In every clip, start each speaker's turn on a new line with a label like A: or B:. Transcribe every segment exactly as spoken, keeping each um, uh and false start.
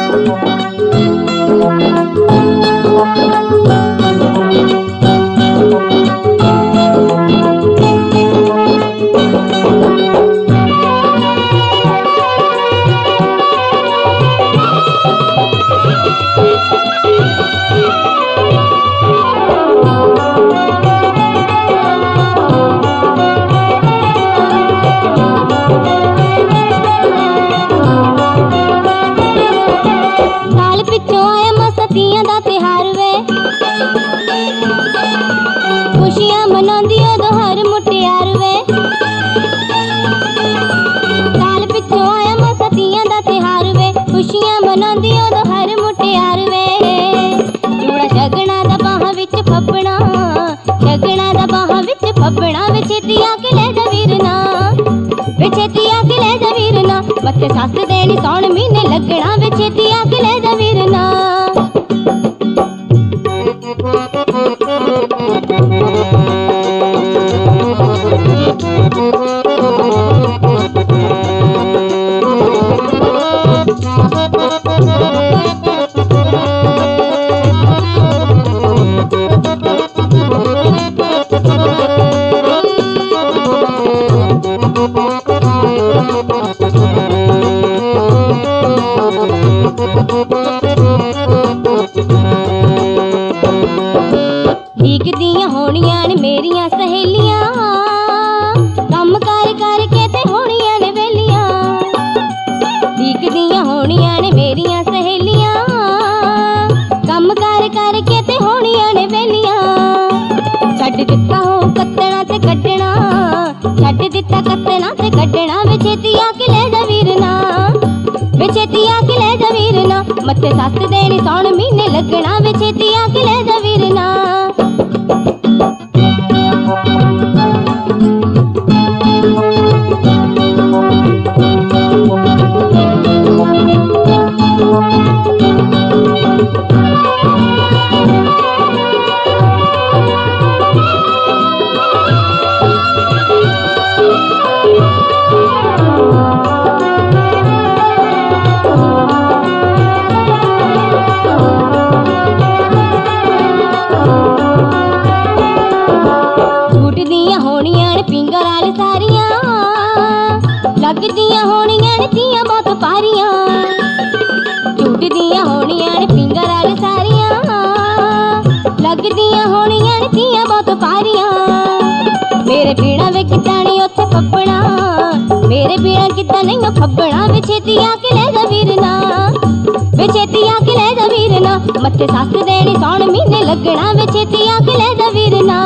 A: मत्थे सस देनी सौन महीने लगना वे छेती आके ले जा वीरना। दिखदियां होनियां ने मेरियां सहेलियां कम कर करके ते होनियां ने वेलियां। दिखदियां होनियां ने मेरियां सहेलियां कम कर करके ते होनियां ने वेलियां। छड्ड दित्ता हो कत्तना ते कड्डना, छड्ड दित्ता कत्तना ते कड्डना वे छेती आके ले जा वीरना। वे छेती आके ले जा वीरना मत्थे सस देनी सौन महीने लगना वे छेती आके ले जा वीरना। लगदियां होनियां ने तियां बहुत पारियां, झूठदियां होनियां ने फिंगर आले सारियां। लगदियां होनियां ने तियां बहुत पारियां मेरे बिना वे किता नहीं उत्थे फब्बना, मेरे बिना किता नहीं फब्बना। वे छेती आके ले जा वीरना, वे छेती आके ले जा वीरना मत्थे सस देनी सौन महीने लगना वे छेती आके ले जा वीरना।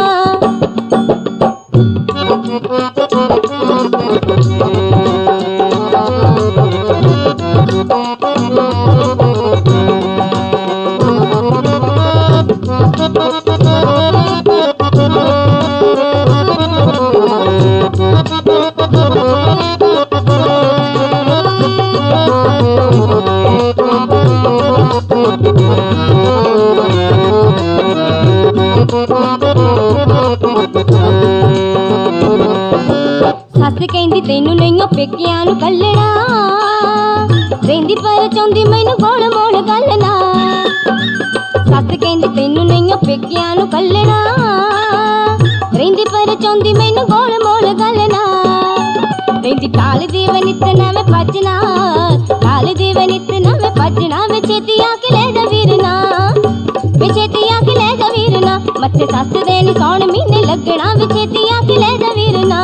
A: सस कहंदी तैनू नहीं पेकियां नू कल्लना, रहिंदी पर चाहुंदी मैनू गोल मोल गलना। सस कहंदी तैनू नहीं पेकियां नू कल्लना, रहिंदी पर चाहुंदी मैनू गोल मोल गलना। रहिंदी काल दी वे नित नवें भजना, काल दी वे नित नवें भजना वे छेती आके ले जा वीरना। वे छेती आके ले जा वीरना मत्थे सस देनी सौन महीने लगना वे छेती आके ले जा वीरना।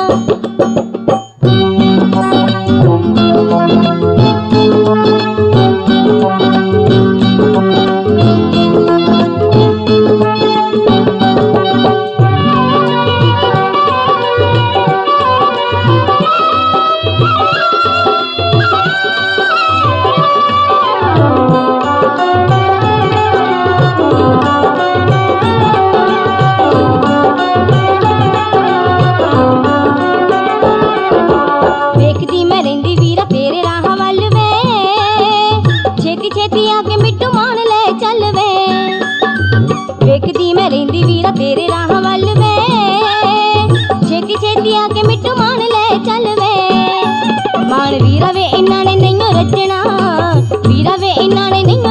A: वेखदी मैं रहिंदी वीरा तेरे राह वल वे, छेती छेती आके मिट्टू मान ले चल वे। मान वीरा वे इन्ना ने नहीं रजना, वीरा वे इन्ना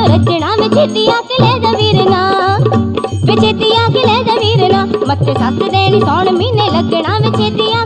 A: रचना वे छेती आके ले जा वीरना वे छेती आके ले जा वीरना मत्थे सस देनी सौण महीने लगना वे छेती